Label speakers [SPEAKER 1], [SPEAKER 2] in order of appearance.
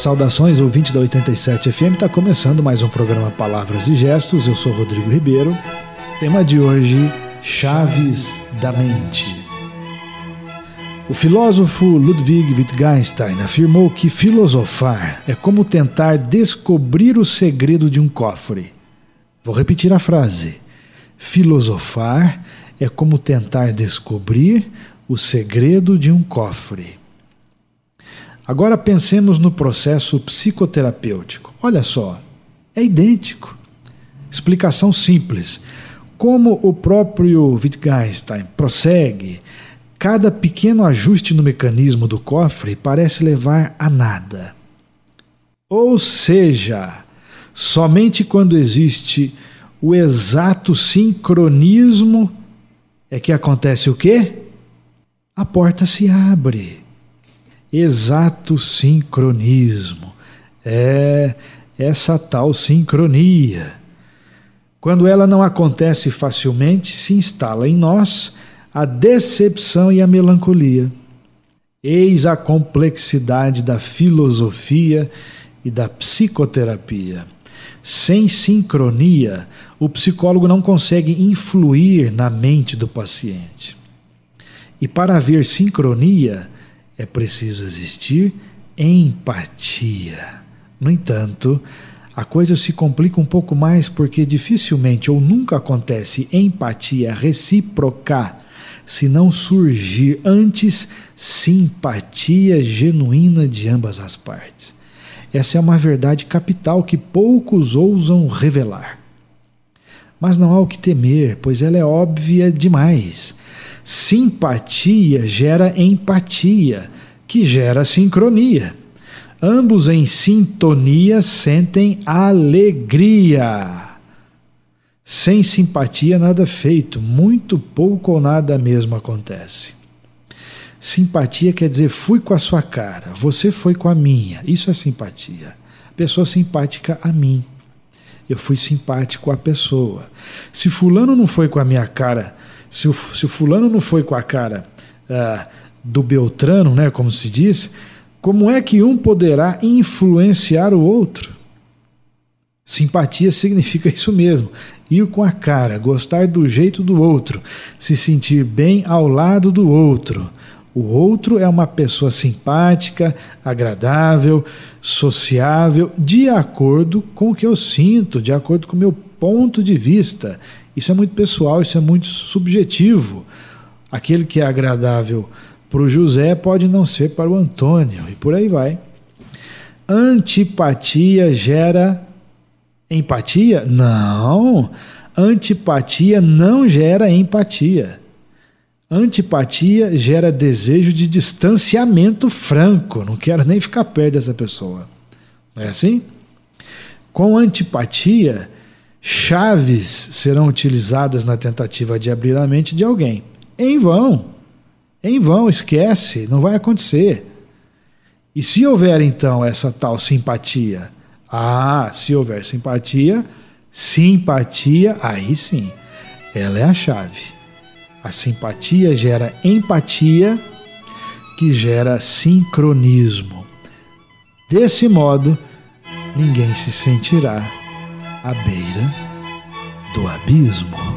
[SPEAKER 1] Saudações, ouvinte da 87 FM, está começando mais um programa Palavras e Gestos. Eu sou Rodrigo Ribeiro. Tema de hoje, chaves da mente. O filósofo Ludwig Wittgenstein afirmou que filosofar é como tentar descobrir o segredo de um cofre. Vou repetir a frase. Filosofar é como tentar descobrir o segredo de um cofre. Agora pensemos no processo psicoterapêutico. Olha só, é idêntico. Explicação simples. Como o próprio Wittgenstein prossegue, cada pequeno ajuste no mecanismo do cofre parece levar a nada. Ou seja, somente quando existe o exato sincronismo é que acontece o quê? A porta se abre. Exato sincronismo. É essa tal sincronia. Quando ela não acontece facilmente, se instala em nós a decepção e a melancolia. Eis a complexidade da filosofia e da psicoterapia. Sem sincronia, o psicólogo não consegue influir na mente do paciente. E para haver sincronia, é preciso existir empatia. No entanto, a coisa se complica um pouco mais porque dificilmente ou nunca acontece empatia recíproca se não surgir antes simpatia genuína de ambas as partes. Essa é uma verdade capital que poucos ousam revelar. Mas não há o que temer, pois ela é óbvia demais. Simpatia gera empatia, que gera sincronia. Ambos em sintonia sentem alegria. Sem simpatia nada é muito pouco ou nada mesmo acontece. Simpatia quer dizer fui com a sua cara, você foi com a minha. Isso é simpatia. Pessoa simpática a mim. Eu fui simpático à pessoa. Se fulano não foi com a minha cara, se o fulano não foi com a cara do Beltrano, né, como se diz, como é que um poderá influenciar o outro? Simpatia significa isso mesmo, ir com a cara, gostar do jeito do outro, se sentir bem ao lado do outro. O outro é uma pessoa simpática, agradável, sociável, de acordo com o que eu sinto, de acordo com o meu ponto de vista. Isso é muito pessoal, isso é muito subjetivo. Aquele que é agradável para o José pode não ser para o Antônio, e por aí vai. Antipatia gera empatia? Não. Antipatia não gera empatia. Antipatia gera desejo de distanciamento franco. Não quero nem ficar perto dessa pessoa. Não é assim? Com antipatia, chaves serão utilizadas na tentativa de abrir a mente de alguém. Em vão. Em vão, esquece, não vai acontecer. E se houver então essa tal simpatia? Se houver simpatia, aí sim, ela é a chave. A simpatia gera empatia, que gera sincronismo. Desse modo, ninguém se sentirá à beira do abismo.